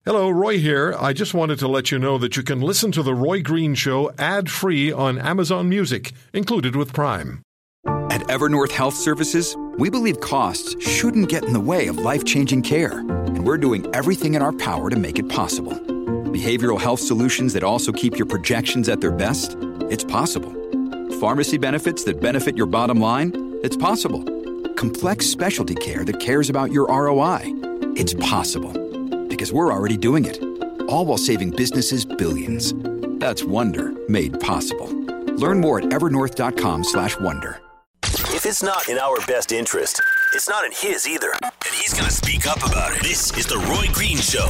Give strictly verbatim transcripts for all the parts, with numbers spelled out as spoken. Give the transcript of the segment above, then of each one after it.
Hello, Roy here. I just wanted to let you know that you can listen to The Roy Green Show ad-free on Amazon Music, included with Prime. At Evernorth Health Services, we believe costs shouldn't get in the way of life-changing care, and we're doing everything in our power to make it possible. Behavioral health solutions that also keep your projections at their best? It's possible. Pharmacy benefits that benefit your bottom line? It's possible. Complex specialty care that cares about your R O I? It's possible. Because we're already doing it, all while saving businesses billions. That's Wonder made possible. Learn more at evernorth dot com slash wonder. If it's not in our best interest, it's not in his either. And he's going to speak up about it. This is The Roy Green Show.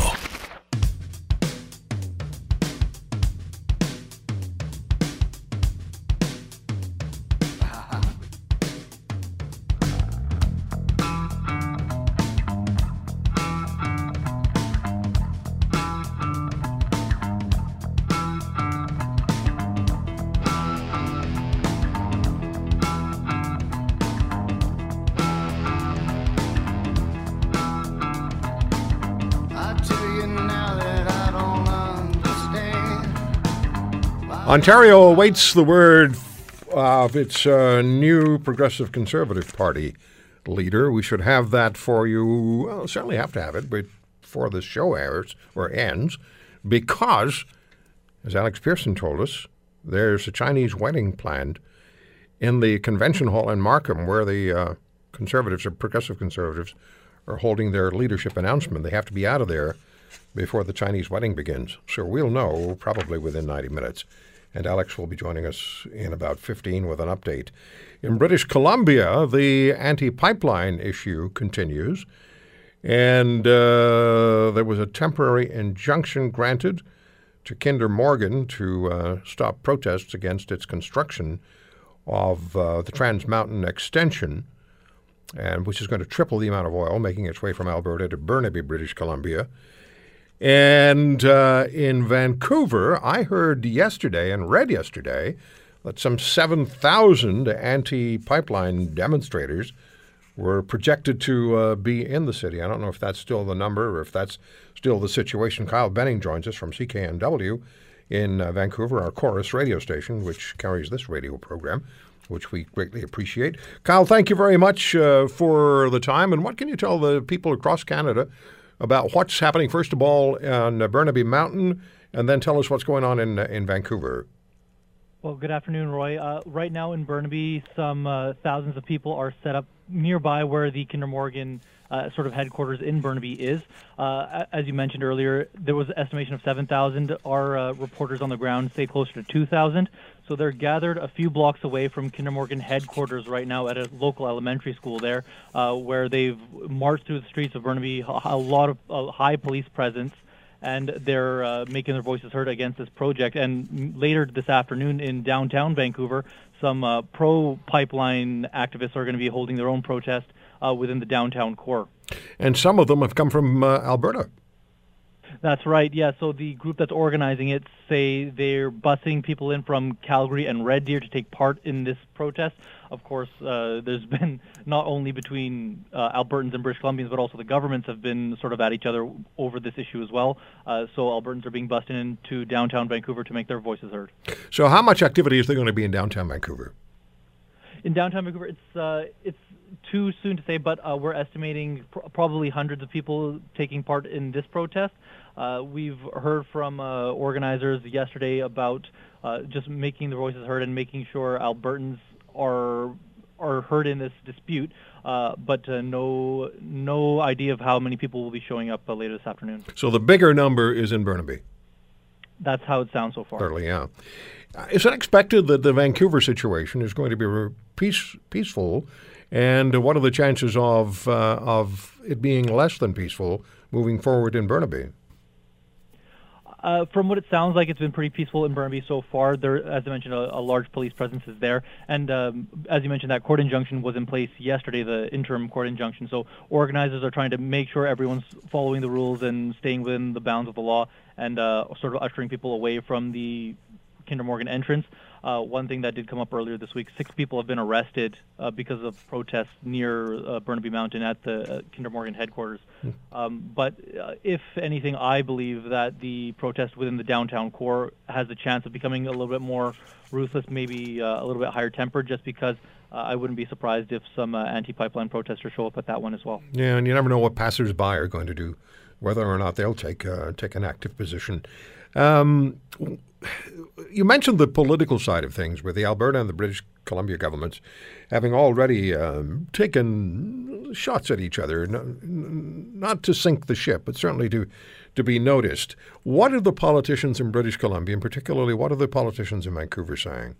Ontario awaits the word of its uh, new Progressive Conservative Party leader. We should have that for you. Well, certainly have to have it before the show airs or ends, because, as Alex Pearson told us, there's a Chinese wedding planned in the convention hall in Markham, where the uh, Conservatives or Progressive Conservatives are holding their leadership announcement. They have to be out of there before the Chinese wedding begins. So we'll know probably within ninety minutes. And Alex will be joining us in about fifteen with an update. In British Columbia, the anti-pipeline issue continues. And uh, there was a temporary injunction granted to Kinder Morgan to uh, stop protests against its construction of uh, the Trans Mountain extension, and which is going to triple the amount of oil making its way from Alberta to Burnaby, British Columbia. And uh, in Vancouver, I heard yesterday and read yesterday that some seven thousand anti-pipeline demonstrators were projected to uh, be in the city. I don't know if that's still the number or if that's still the situation. Kyle Benning joins us from C K N W in uh, Vancouver, our Chorus radio station, which carries this radio program, which we greatly appreciate. Kyle, thank you very much uh, for the time. And what can you tell the people across Canada about what's happening, first of all, on uh, Burnaby Mountain, and then tell us what's going on in uh, in Vancouver? Well, good afternoon, Roy. Uh, right now in Burnaby, some uh, thousands of people are set up nearby where the Kinder Morgan uh, sort of headquarters in Burnaby is. Uh, as you mentioned earlier, there was an estimation of seven thousand. Our uh, reporters on the ground say closer to two thousand. So they're gathered a few blocks away from Kinder Morgan headquarters right now at a local elementary school there, uh, where they've marched through the streets of Burnaby, a lot of uh, high police presence, and they're uh, making their voices heard against this project. And later this afternoon in downtown Vancouver, some uh, pro-pipeline activists are going to be holding their own protest uh, within the downtown core. And some of them have come from uh, Alberta. That's right, yeah. So the group that's organizing it say they're busing people in from Calgary and Red Deer to take part in this protest. Of course, uh, there's been not only between uh, Albertans and British Columbians, but also the governments have been sort of at each other over this issue as well. Uh, so Albertans are being bused into downtown Vancouver to make their voices heard. So how much activity is there going to be in downtown Vancouver? In downtown Vancouver, it's uh, it's too soon to say, but uh, we're estimating pr- probably hundreds of people taking part in this protest. Uh, we've heard from uh, organizers yesterday about uh, just making their voices heard and making sure Albertans are are heard in this dispute, uh, but uh, no no idea of how many people will be showing up uh, later this afternoon. So the bigger number is in Burnaby. That's how it sounds so far. Certainly, yeah. Uh, is it expected that the Vancouver situation is going to be peace, peaceful? And what are the chances of uh, of it being less than peaceful moving forward in Burnaby? Uh, from what it sounds like, it's been pretty peaceful in Burnaby so far. There, as I mentioned, a, a large police presence is there. And um, as you mentioned, that court injunction was in place yesterday, the interim court injunction. So organizers are trying to make sure everyone's following the rules and staying within the bounds of the law and uh, sort of ushering people away from the Kinder Morgan entrance. Uh, one thing that did come up earlier this week, six people have been arrested uh, because of protests near uh, Burnaby Mountain at the uh, Kinder Morgan headquarters. Mm. Um, but uh, if anything, I believe that the protest within the downtown core has a chance of becoming a little bit more ruthless, maybe uh, a little bit higher tempered, just because uh, I wouldn't be surprised if some uh, anti-pipeline protesters show up at that one as well. Yeah, and you never know what passersby are going to do, whether or not they'll take uh, take an active position. Um, you mentioned the political side of things, with the Alberta and the British Columbia governments having already um, taken shots at each other, no, not to sink the ship, but certainly to, to be noticed. What are the politicians in British Columbia, and particularly what are the politicians in Vancouver saying?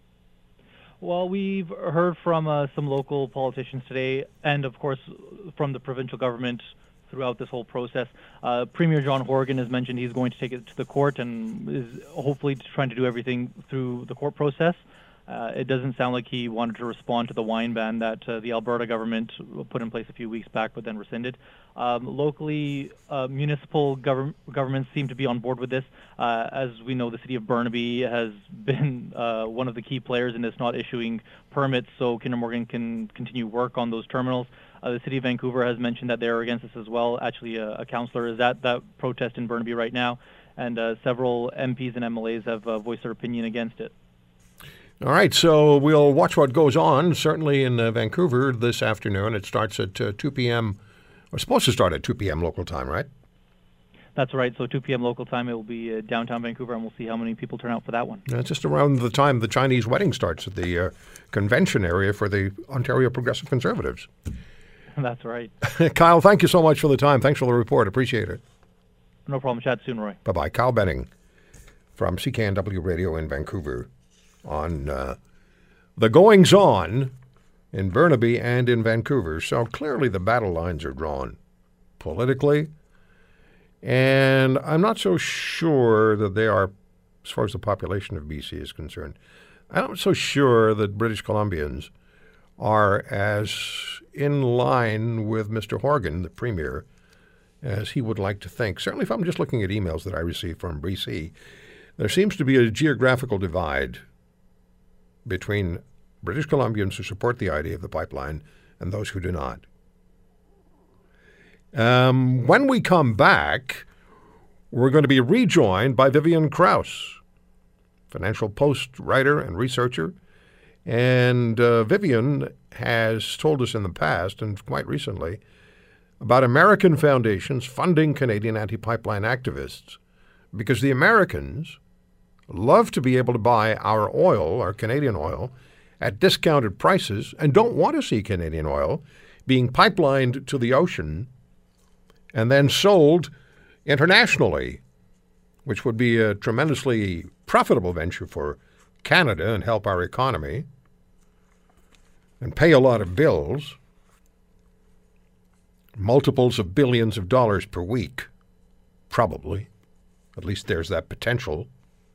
Well, we've heard from uh, some local politicians today, and of course from the provincial government throughout this whole process. Uh, Premier John Horgan has mentioned he's going to take it to the court and is hopefully trying to do everything through the court process. Uh, it doesn't sound like he wanted to respond to the wine ban that uh, the Alberta government put in place a few weeks back but then rescinded. Um, locally, uh, municipal gov- governments seem to be on board with this. Uh, as we know, the city of Burnaby has been uh, one of the key players in this, not issuing permits so Kinder Morgan can continue work on those terminals. Uh, the city of Vancouver has mentioned that they're against this as well. Actually, a, a councillor is at that protest in Burnaby right now, and uh, several M Ps and M L As have uh, voiced their opinion against it. All right, so we'll watch what goes on, certainly in uh, Vancouver this afternoon. It starts at uh, two p.m. We're supposed to start at two p.m. local time, right? That's right. So two p.m. local time, it will be uh, downtown Vancouver, and we'll see how many people turn out for that one. Uh, just around the time the Chinese wedding starts at the uh, convention area for the Ontario Progressive Conservatives. That's right. Kyle, thank you so much for the time. Thanks for the report. Appreciate it. No problem. Chat soon, Roy. Bye-bye. Kyle Benning from C K N W Radio in Vancouver on uh, the goings-on in Burnaby and in Vancouver. So clearly the battle lines are drawn politically, and I'm not so sure that they are, as far as the population of B C is concerned, I'm not so sure that British Columbians are as in line with Mister Horgan, the Premier, as he would like to think. Certainly if I'm just looking at emails that I received from B C, there seems to be a geographical divide between British Columbians who support the idea of the pipeline and those who do not. Um, when we come back, we're going to be rejoined by Vivian Krause, Financial Post writer and researcher. And uh, Vivian has told us in the past, and quite recently, about American foundations funding Canadian anti-pipeline activists, because the Americans love to be able to buy our oil, our Canadian oil, at discounted prices and don't want to see Canadian oil being pipelined to the ocean and then sold internationally, which would be a tremendously profitable venture for Canada and help our economy and pay a lot of bills, multiples of billions of dollars per week, probably. At least there's that potential.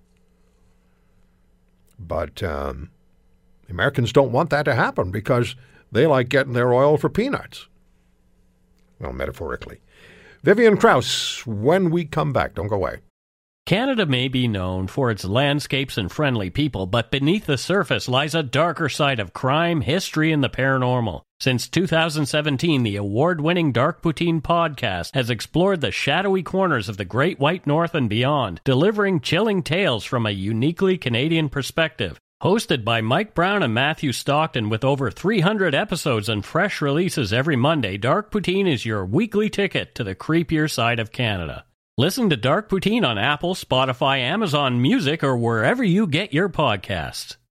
But um, Americans don't want that to happen because they like getting their oil for peanuts. Well, metaphorically. Vivian Krause, when we come back, don't go away. Canada may be known for its landscapes and friendly people, but beneath the surface lies a darker side of crime, history, and the paranormal. Since two thousand seventeen, the award-winning Dark Poutine podcast has explored the shadowy corners of the Great White North and beyond, delivering chilling tales from a uniquely Canadian perspective. Hosted by Mike Brown and Matthew Stockton with over three hundred episodes and fresh releases every Monday, Dark Poutine is your weekly ticket to the creepier side of Canada. Listen to Dark Poutine on Apple, Spotify, Amazon Music, or wherever you get your podcasts.